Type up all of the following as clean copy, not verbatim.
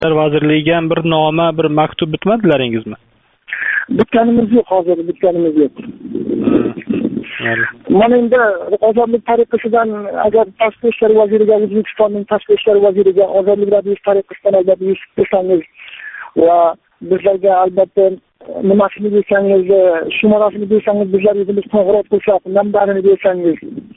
vazirligiga ham bir noma, bir maktub bitmadilaringizmi? Bitganimiz yo'q, hozir bitganimiz yo'q. Mana endi ozodlik tariqasidan agar tashqi ishlar vaziriga, O'zbekistonning tashqi ishlar vaziriga ozodlik radiosi tariqasidan albatta yozib bersangiz va bizlarga albatta nimasini bersangiz, shumarasini bersangiz, bizlar o'zimiz qo'ng'iroq qilsak, nambarini bersangiz.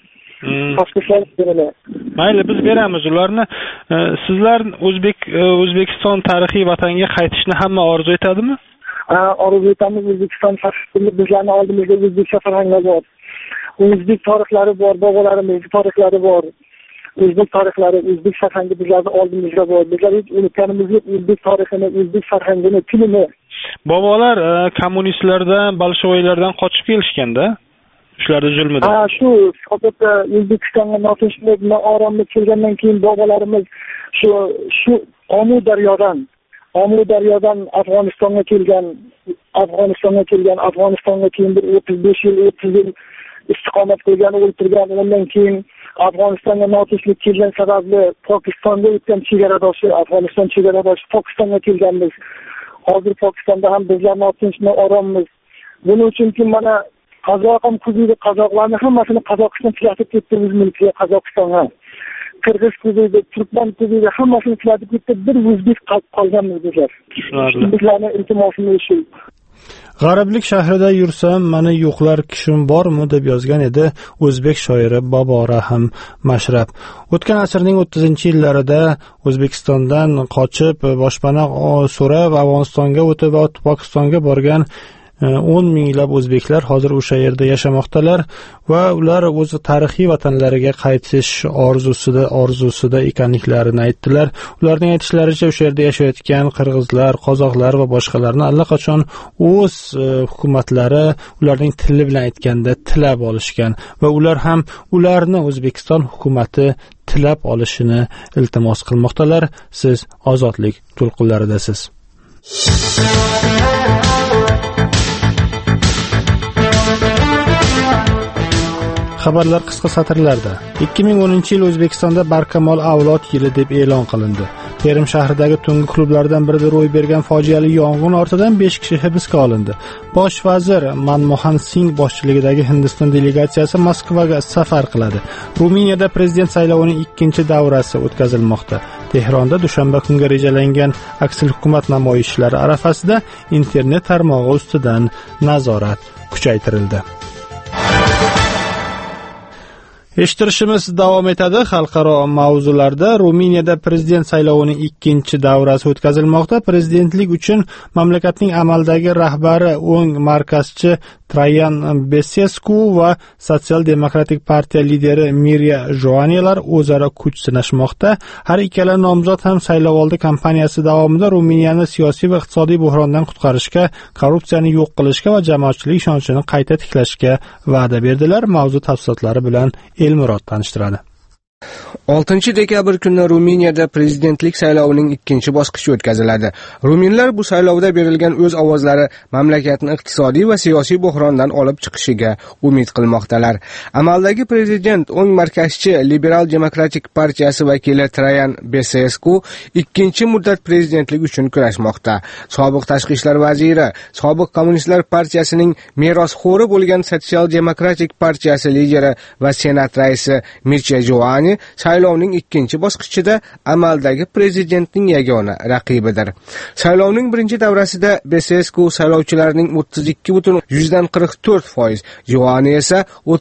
Mayli, biz beramiz ularni. Sizlar O'zbekiston tarixiy vatanga qaytishni hamma orzu etadimi? Orzu etamiz. O'zbekiston bizlarni oldimizda o'zbek safarhangi bor. O'zbek tarixlari bor, bobolarimiz tarixlari bor. O'zbek tarixlari, o'zbek farhangi bizlarni oldimizda bor. Bizlar hech unutganimiz yo'q o'zbek tarixini, o'zbek farhangini, tilini. Bobolar kommunistlardan, bolshevoylardan qochib kelishganda, shularning zulmidan. Shu faqat O'zbekistonga notinchlik, nooromlik kelgandan keyin bobolarimiz shu Omu daryodan Afg'onistonga kelgan, Afg'onistonga keyin bir 35 yil istiqomat qilgan, o'ltirgan, undan keyin Afg'onistonga notinchlik kelgan sababli Pokistonga o'tgan chegaradoshi, Afg'oniston chegaradoshi Pokistonga kelganmiz. Hozir Pokistonda ham bizlar notinch, orommiz. Buning uchun mana Qozoqam kuzida qozoqlarni hammasini Qozog'iston tugatib ketdi, o'zimizga Qozog'istonga. Qirg'iz kuzida, Turkman kuzida hammasini tugatib ketdi, bir o'zbek qolganmiz bizlar. Bizlarning iltimosimiz shu. G'ariblik shahrida yursam, mana yo'qlar kishim bormi deb yozgan edi o'zbek shoiri Boborahim Mashrab. O'tgan asrning 30-yillarida O'zbekistondan qochib, boshpana so'rab Afg'onistonga o'tib, Pokistonga borgan 10 minglab o'zbeklar hozir o'sha yerda yashamoqdalar va ular o'z tarixiy vatanlariga qaytish orzusida ekanliklarini aytdilar. Ularning aytishlaricha o'sha yerda yashayotgan qirg'izlar, qozoqlar va boshqalarni allaqachon o'z hukumatlari ularning tili bilan aytganda tilab olishgan va ular ham ularni O'zbekiston hukumati tilab olishini iltimos qilmoqdalar. Siz ozodlik to'lqinlaridasiz. Xabarlar qisqa satrlarda. 2010-yil O'zbekistonda barkamol avlod yili deb e'lon qilindi. Terim shahridagi tungi klublardan birida ro'y bergan fojiali yong'in ortidan 5 kishi hibsga olindi. Bosh vazir Manmohan Singh boshchiligidagi Hindiston delegatsiyasi Moskvaga safar qiladi. Ruminiyada prezident saylovining 2-davrasi o'tkazilmoqda. Tehronda dushanba kunga rejalangan aksil hukumat namoyishlari arafasida internet tarmog'i ustidan nazorat kuchaytirildi. Eshittirishimiz davom etadi. Xalqaro mavzularda Ruminiyada prezident saylovining 2-davrasi o'tkazilmoqda. Prezidentlik uchun mamlakatning amaldagi rahbari o'ng markazchi Trayan Besesku va Sotsial-demokratik partiya lideri Mirya Joaniyalar o'zaro kuch sinashmoqda. Har ikkala nomzod ham saylovoldi kampaniyasi davomida Ruminiyani siyosiy va iqtisodiy bo'hrondan qutqarishga, korrupsiyani yo'q qilishga va jamoatchilik ishonchini qayta tiklashga va'da berdilar. Mavzu tafsilotlari bilan Elmurod tanishtiradi. 6 dekabr kuni Ruminiyada prezidentlik saylovining 2-bosqichi o'tkaziladi. Ruminlar bu saylovda berilgan o'z ovozlari mamlakatni iqtisodiy va siyosiy bo'hrondan olib chiqishiga umid qilmoqdalar. Amaldagi prezident o'ng markazchi Liberal Demokratik partiyasi vakili Trayan Besesku 2-muddat prezidentlik uchun kurashmoqda. Sobiq tashqi ishlar vaziri, sobiq kommunistlar partiyasining merosxo'ri bo'lgan Sotsial Demokratik partiyasi lideri va senat raisi Mirya Joani saylovning 2-bosqichida amaldagi prezidentning yagona raqibidir. Saylovning 1-davrasida Besesku saylovchilarning 32,44%, Joani esa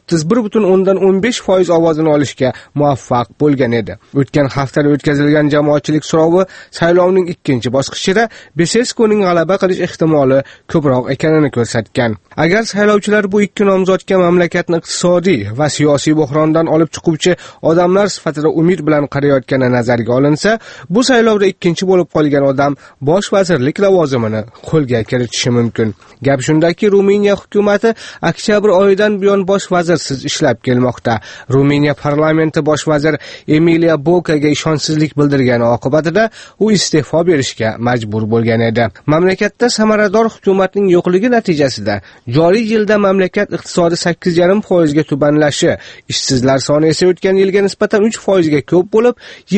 31,15% ovozini olishga muvaffaq bo'lgan edi. O'tgan haftada o'tkazilgan jamoatchilik so'rovi saylovning 2-bosqichida Beseskuning g'alaba qilish ehtimoli ko'proq ekanini ko'rsatgan. Agar saylovchilar bu ikki nomzodga mamlakatni iqtisodiy va siyosiy bo'hrondan olib chiquvchi odamlar sifatida umid bilan qarayotgani nazarga olinsa, bu saylovda 2-chi bo'lib qolgan odam bosh vazirlik lavozimini qo'lga kiritishi mumkin. Gap shundaki, Ruminiya hukumatı oktyabr oyidan buyon bosh vazirsiz ishlab kelmoqda. Ruminiya parlamenti bosh vazir Emilia Bokaga ishonchsizlik bildirgani oqibatida u iste'fo berishga majbur bo'lgan edi. Mamlakatda samarador hukumatning yo'qligi natijasida joriy yilda mamlakat iqtisodi 8,5% ga tubanlashi, ishsizlar soni esa o'tgan yilga nisbatan nisbatan 3% ga ko'p bo'lib,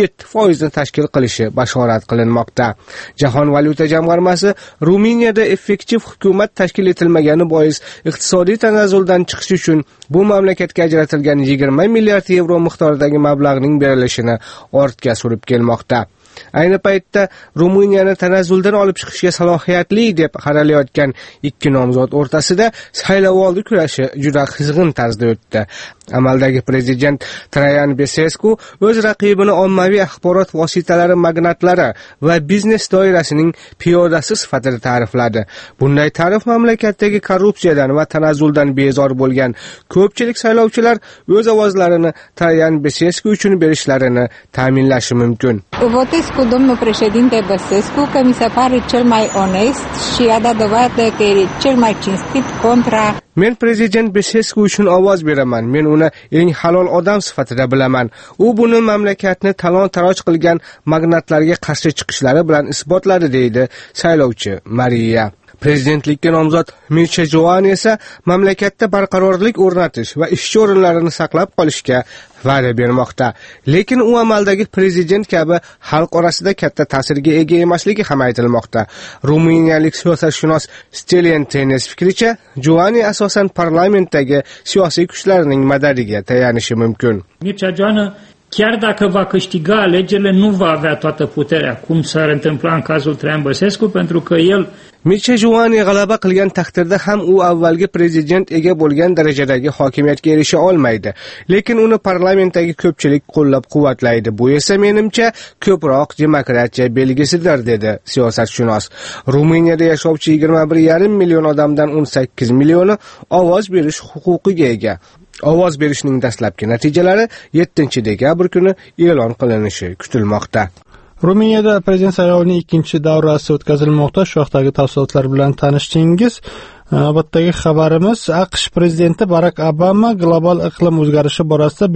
7% ni tashkil qilishi bashorat qilinmoqda. Jahon valyuta jamg'armasi Ruminiyada effektiv hukumat tashkil etilmagani bois iqtisodiy tanazzuldan chiqish uchun bu mamlakatga ajratilgan 20 milliard yevro miqdoridagi mablag'ning berilishini ortga surib kelmoqda. Ayni paytda Ruminiyani tanazzuldan olib chiqishga salohiyatli deb qaralayotgan ikki nomzod o'rtasida saylovoldi kurashi juda qizg'in tarzda o'tdi. Amaldagi prezident Traian Besescu o'z raqibini ommaviy axborot vositalari magnatlari va biznes doirasining piyodasi sifatida ta'rifladi. Bunday ta'rif mamlakatdagi korrupsiyadan va tanazzuldan bezor bo'lgan ko'pchilik saylovchilar o'z ovozlarini Traian Besescu uchun berishlarini ta'minlashi mumkin. Votez cu domnul președinte Băsescu că mi se pare cel mai onest și a dat dovadă că e cel mai cinstit contra. Men prezident Besescu uchun ovoz beraman. Men uni eng halol odam sifatida bilaman. U buni mamlakatni talon-taroj qilgan magnatlarga qarshi chiqishlari bilan isbotladi, deydi saylovchi Mariya. Prezidentlikka nomzod Mircea Joani esa mamlakatda barqarorlik o'rnatish va ishchi o'rinlarini saqlab qolishga va'da bermoqda. Lekin u amaldagi prezident kabi xalq orasida katta ta'sirga ega emasligi ham aytilmoqda. Ruminiyalik siyosatshunos Stelian Tenes fikricha, Joani asosan parlamentdagi siyosiy kuchlarning madadiga tayanishi mumkin. Mircea Joani chiar dacă va câștiga alegerile, nu va avea toată puterea, cum s-ar întâmpla în cazul Traian Băsescu, pentru că el Mircea Joani g'alaba qilgan taqdirda ham u avvalgi prezident ega bo'lgan darajadagi hokimiyatga erisha olmaydi. Lekin uni parlamentdagi ko'pchilik qo'llab-quvvatlaydi. Bu esa menimcha ko'proq demokratiya belgisidir, dedi siyosatshunos. Ruminiyada yashovchi 21,5 million odamdan 18 millioni ovoz berish huquqiga ega. Ovoz berishning dastlabki natijalari 7-dekabr kuni e'lon qilinishi kutilmoqda. Ruminiyada prezident saylovining ikkinchi davrasi o'tkazilmoqda. Shu haqdagi tafsilotlar bilan tanishdingiz. Navbatdagi xabarimiz AQSh prezidenti Barack Obama global iqlim o'zgarishi borasida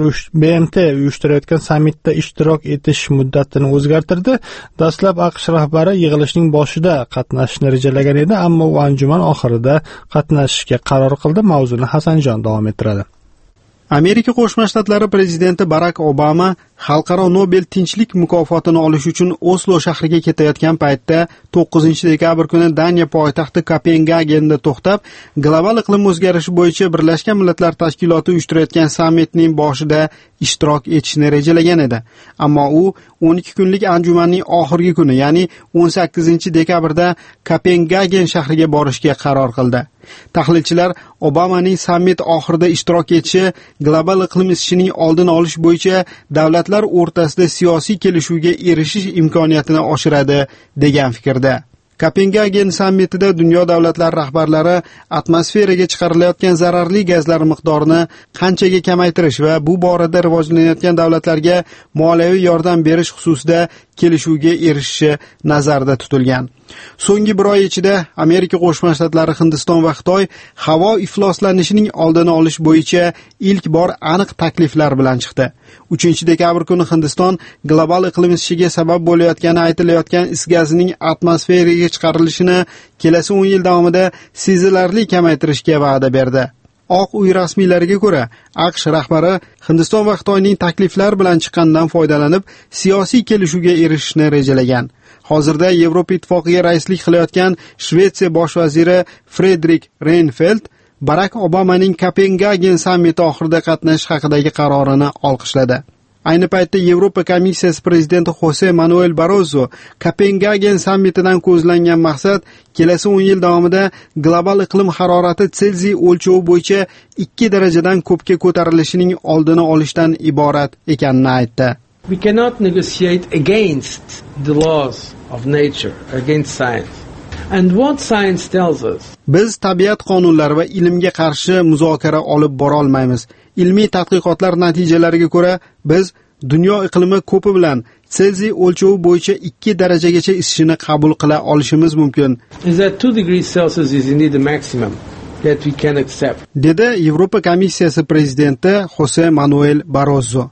BMT uyushtirayotgan sammitda ishtirok etish muddatini o'zgartirdi. Dastlab AQSh rahbari yig'ilishning boshida qatnashishni rejalagan edi, ammo u anjuman oxirida qatnashishga qaror qildi. Mavzuni Hasanjon davom ettiradi. Amerika Qo'shma Shtatlari prezidenti Barack Obama Xalqaro Nobel tinchlik mukofotini olish uchun Oslo shahriga ketayotgan paytda 9-dekabr kuni Daniya poytaxti Kopengagenda to'xtab, global iqlim o'zgarishi bo'yicha Birlashgan Millatlar Tashkiloti uyushtirayotgan sammitning boshida ishtirok etishni rejalagan edi. Ammo u 12 kunlik anjumanning oxirgi kuni, ya'ni 18-dekabrda Kopengagen shahriga borishga qaror qildi. Tahlilchilar Obamaning sammit oxirida ishtirok etishi global iqlim isishining oldini olish bo'yicha davlatlar o'rtasida siyosiy kelishuvga erishish imkoniyatini oshiradi degan fikrda. Kopengagen sammitida dunyo davlatlari rahbarlari atmosferaga chiqarilayotgan zararli gazlar miqdorini qanchaga kamaytirish va bu borada rivojlanayotgan davlatlarga moliyaviy yordam berish xususida kelishuvga erishishi nazarda tutilgan. So'nggi bir oy ichida Amerika Qo'shma Shtatlari, Hindiston va Xitoy havo ifloslanishining oldini olish bo'yicha ilk bor aniq takliflar bilan chiqdi. 3-dekabr kuni Hindiston global iqlim isishiga sabab bo'layotgani aytilayotgan is gazining atmosferaga chiqarilishini kelasi 10 yil davomida sezilarli kamaytirishga va'da berdi. Oq uy rasmiylariga ko'ra, AQSh rahbari Hindiston va Xitoyning takliflar bilan chiqqandan foydalanib, siyosiy kelishuvga erishishni rejalagan. Hozirda Yevropa Ittifoqiga raislik qilayotgan Shvetsiya bosh vaziri Fredrik Reinfeldt Barack Obamaning Kopengagen sammiti oxirida qatnashish haqidagi qarorini olqishladi. Ayni paytda Yevropa komissiyasi prezidenti Jose Manuel Barroso Kopengagen sammitidan ko'zlangan maqsad kelasi 10 yil davomida global iqlim harorati Selsiy o'lchovi bo'yicha 2 darajadan ko'pga ko'tarilishining oldini olishdan iborat ekanini aytdi. We cannot negotiate against the laws of nature, against science. And what science tells us? Biz tabiat qonunlari va ilmga qarshi muzokara olib bora olmaymiz. Ilmiy tadqiqotlar natijalariga ko'ra, biz dunyo iqlimi ko'pi bilan Selsiy o'lchovi bo'yicha 2 darajagacha isishini qabul qila olishimiz mumkin. Is that 2 degrees Celsius is indeed the maximum that we can accept? Dedi Yevropa komissiyasi prezidenti Jose Manuel Barroso.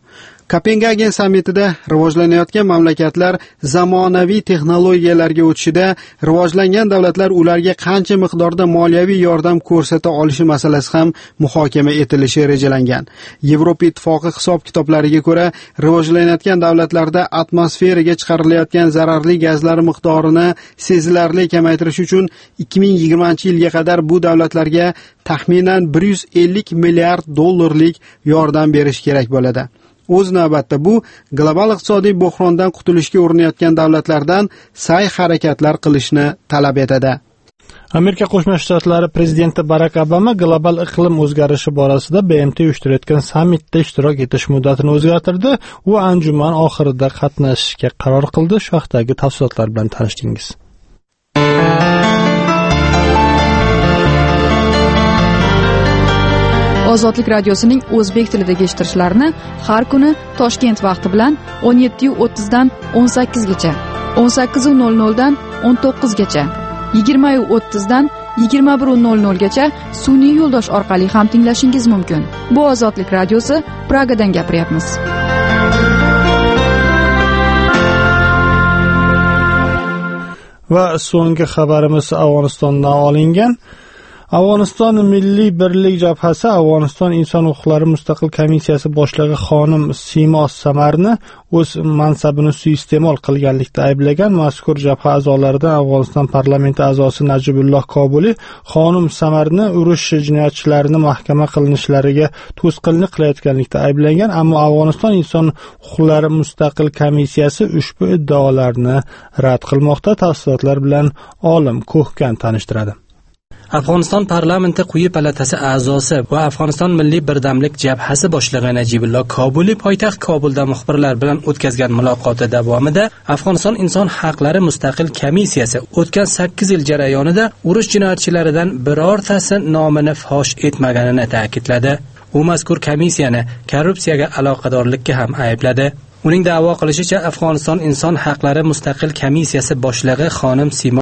Kopengagen sammitida rivojlanayotgan mamlakatlar zamonaviy texnologiyalarga o'tishida rivojlangan davlatlar ularga qancha miqdorda moliyaviy yordam ko'rsata olishi masalasi ham muhokama etilishi rejalangan. Yevropa Ittifoqi hisob-kitoblariga ko'ra, rivojlanayotgan davlatlarda atmosferaga chiqarilayotgan zararli gazlar miqdorini sezilarli kamaytirish uchun 2020-yilga qadar bu davlatlarga taxminan 150 milliard dollarlik yordam berish kerak bo'ladi. O'z navbatda bu global iqtisodiy bo'hrondan qutulishga urinayotgan davlatlardan sa'y-harakatlar qilishni talab etadi. Amerika Qo'shma Shtatlari prezidenti Barak Obama global iqlim o'zgarishi borasida BMT uyushtirayotgan sammitda ishtirok etish muddatini o'zgartirdi. U anjuman oxirida qatnashishga qaror qildi. Shu haqdagi tafsilotlar bilan tanishdingiz. Ozodlik radiosining o'zbek tilidagi eshittirishlarini har kuni Toshkent vaqti bilan 17:30 dan 18 gacha, 18:00 dan 19 gacha, 20:30 dan 21:00 gacha sun'iy yo'ldosh orqali ham tinglashingiz mumkin. Bu Ozodlik radiosi, Pragadan gapiryapmiz. Va so'nggi xabarimiz Afg'onistondan olingan. Afg'oniston Milliy birlik jabhasi Afg'oniston inson huquqlari mustaqil komissiyasi boshlig'i xonim Simo Samarni o'z mansabini suiiste'mol qilganlikda ayblagan. Mazkur jabha a'zolaridan Afg'oniston parlamenti a'zosi Najibulloh Kobuli xonim Samarni urush jinoyatchilarini mahkama qilinishlariga to'sqinlik qilayotganlikda ayblangan, ammo Afg'oniston inson huquqlari mustaqil komissiyasi ushbu iddaolarni rad qilmoqda. Tafsilotlar bilan Olim Ko'hkan tanishtiradi. Afg'oniston parlamenti quyi palatasi a'zosi va Afg'oniston Milliy birdamlik jabhasi boshlig'i Najibulloh Kobuli poytaxt Kobulda muxbirlar bilan o'tkazgan muloqoti davomida Afg'oniston inson haqlari mustaqil komissiyasi o'tgan 8 yil jarayonida urush jinoyatchilaridan birortasi nomini fosh etmaganini ta'kidladi. U mazkur komissiyani korrupsiyaga aloqadorlikka ham aybladi. Uning da'vo qilishicha, Afg'oniston inson haqlari mustaqil komissiyasi boshlig'i xonim Simo